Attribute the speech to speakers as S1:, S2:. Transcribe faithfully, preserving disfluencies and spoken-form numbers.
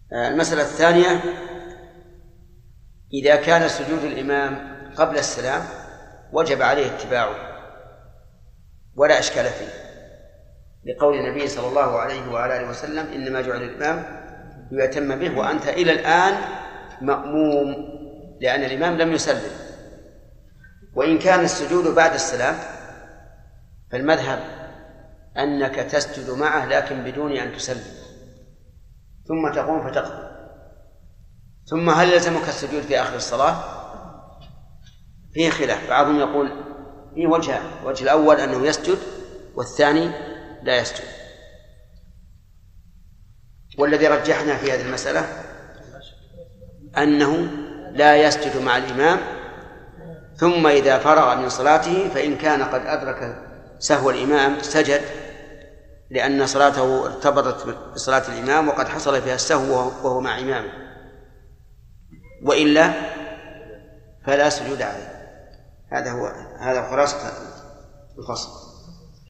S1: المسألة الثانية: إذا كان سجود الإمام قبل السلام وجب عليه اتباعه ولا إشكال فيه، لقول النبي صلى الله عليه وعلى آله وسلم: إنما جعل الإمام ليتم به وأنت إلى الآن مأموم، لأن الإمام لم يسلم. وإن كان السجود بعد السلام فالمذهب أنك تسجد معه لكن بدون أن تسلم، ثم تقوم فتقضي. ثم هل يلزمك السجود في آخر الصلاة؟ فيه خلاف، بعضهم يقول في وجهان: الوجه الأول أنه يسجد، والثاني لا يسجد. والذي رجحنا في هذه المسألة أنه لا يسجد مع الإمام، ثم إذا فرغ من صلاته فإن كان قد أدرك سهو الإمام سجد، لأن صلاته ارتبطت بصلاة الإمام وقد حصل فيها السهو وهو مع إمامه، وإلا فلا سجود عليه. هذا هو هذا خلاصة الفصل.